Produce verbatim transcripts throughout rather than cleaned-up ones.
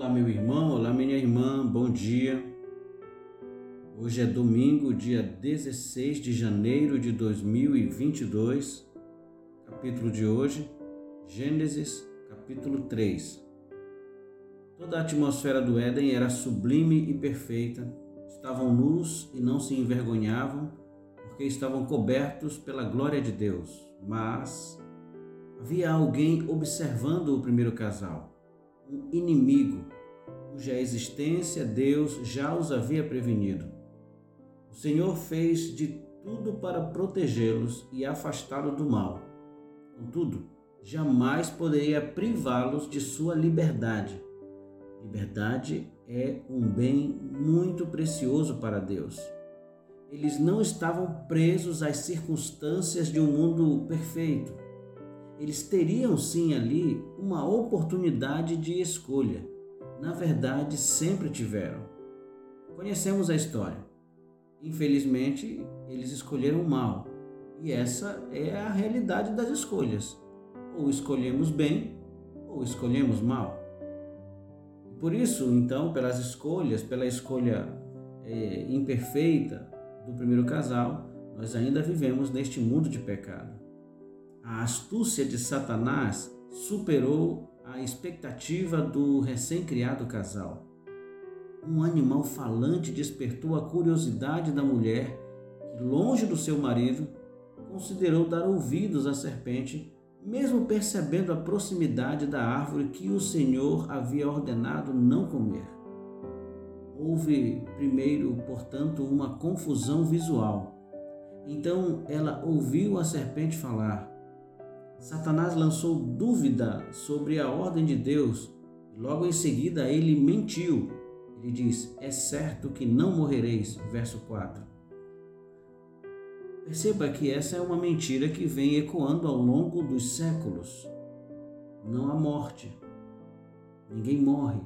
Olá, meu irmão, olá, minha irmã, bom dia. Hoje é domingo, dia dezesseis de janeiro de dois mil e vinte e dois. Capítulo de hoje, Gênesis, capítulo três. Toda a atmosfera do Éden era sublime e perfeita. Estavam nus e não se envergonhavam, porque estavam cobertos pela glória de Deus. Mas havia alguém observando o primeiro casal. Um inimigo, cuja existência Deus já os havia prevenido. O Senhor fez de tudo para protegê-los e afastá-los do mal. Contudo, jamais poderia privá-los de sua liberdade. Liberdade é um bem muito precioso para Deus. Eles não estavam presos às circunstâncias de um mundo perfeito. Eles teriam sim ali uma oportunidade de escolha. Na verdade, sempre tiveram. Conhecemos a história. Infelizmente, eles escolheram o mal. E essa é a realidade das escolhas. Ou escolhemos bem, ou escolhemos mal. Por isso, então, pelas escolhas, pela escolha é, imperfeita do primeiro casal, nós ainda vivemos neste mundo de pecado. A astúcia de Satanás superou a expectativa do recém-criado casal. Um animal falante despertou a curiosidade da mulher, que, longe do seu marido, considerou dar ouvidos à serpente, mesmo percebendo a proximidade da árvore que o Senhor havia ordenado não comer. Houve, primeiro, portanto, uma confusão visual. Então ela ouviu a serpente falar. Satanás lançou dúvida sobre a ordem de Deus e logo em seguida ele mentiu. Ele diz, é certo que não morrereis, verso quatro. Perceba que essa é uma mentira que vem ecoando ao longo dos séculos. Não há morte. Ninguém morre.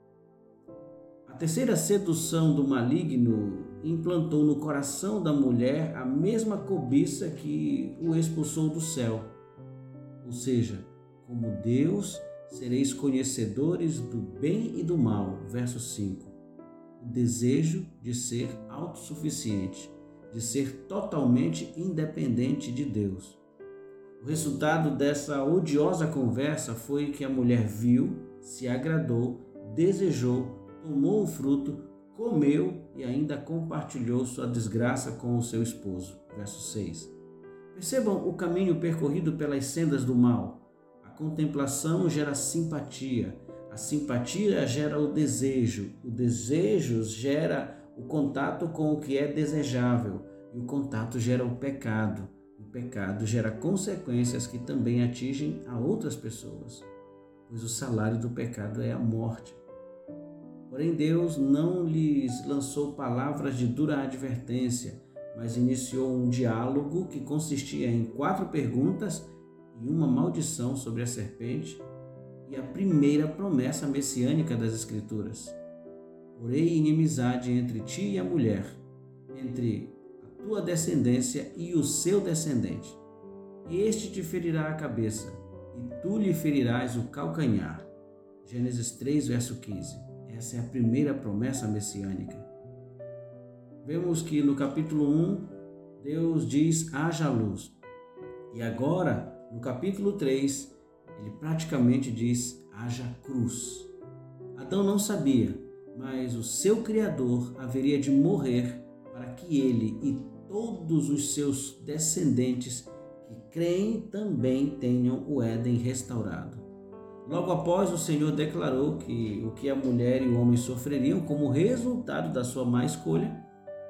A terceira sedução do maligno implantou no coração da mulher a mesma cobiça que o expulsou do céu. Ou seja, como Deus, sereis conhecedores do bem e do mal, verso cinco. O desejo de ser autossuficiente, de ser totalmente independente de Deus. O resultado dessa odiosa conversa foi que a mulher viu, se agradou, desejou, tomou o fruto, comeu e ainda compartilhou sua desgraça com o seu esposo, verso seis. Percebam o caminho percorrido pelas sendas do mal. A contemplação gera simpatia. A simpatia gera o desejo. O desejo gera o contato com o que é desejável. E o contato gera o pecado. O pecado gera consequências que também atingem a outras pessoas. Pois o salário do pecado é a morte. Porém, Deus não lhes lançou palavras de dura advertência, mas iniciou um diálogo que consistia em quatro perguntas e uma maldição sobre a serpente e a primeira promessa messiânica das Escrituras. Porém, inimizade entre ti e a mulher, entre a tua descendência e o seu descendente. Este te ferirá a cabeça e tu lhe ferirás o calcanhar. Gênesis três, verso quinze. Essa é a primeira promessa messiânica. Vemos que no capítulo um, Deus diz, haja luz. E agora, no capítulo três, ele praticamente diz, haja cruz. Adão não sabia, mas o seu Criador haveria de morrer para que ele e todos os seus descendentes que creem também tenham o Éden restaurado. Logo após, o Senhor declarou que o que a mulher e o homem sofreriam como resultado da sua má escolha,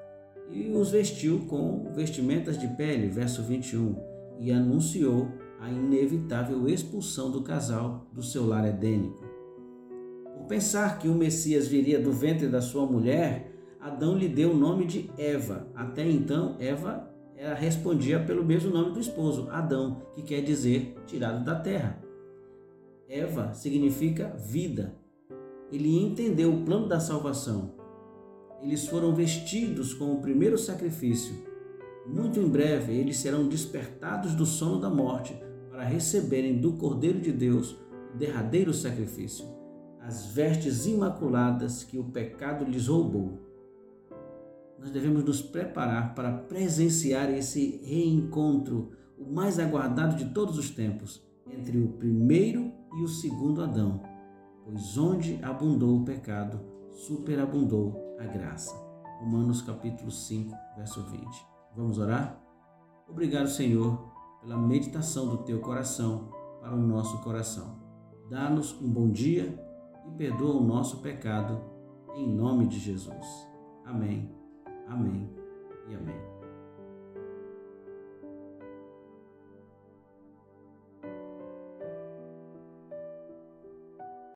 e os vestiu com vestimentas de pele, verso vinte e um, e anunciou a inevitável expulsão do casal do seu lar edênico. Por pensar que o Messias viria do ventre da sua mulher, Adão lhe deu o nome de Eva. Até então, Eva ela respondia pelo mesmo nome do esposo, Adão, que quer dizer tirado da terra. Eva significa vida. Ele entendeu o plano da salvação. Eles foram vestidos com o primeiro sacrifício. Muito em breve, eles serão despertados do sono da morte para receberem do Cordeiro de Deus o derradeiro sacrifício. as vestes imaculadas que o pecado lhes roubou. Nós devemos nos preparar para presenciar esse reencontro, o mais aguardado de todos os tempos, entre o primeiro e o segundo Adão, pois onde abundou o pecado, superabundou a graça. Romanos capítulo cinco, verso vinte. Vamos orar? Obrigado, Senhor, pela meditação do teu coração para o nosso coração. Dá-nos um bom dia e perdoa o nosso pecado, em nome de Jesus. Amém, amém e amém.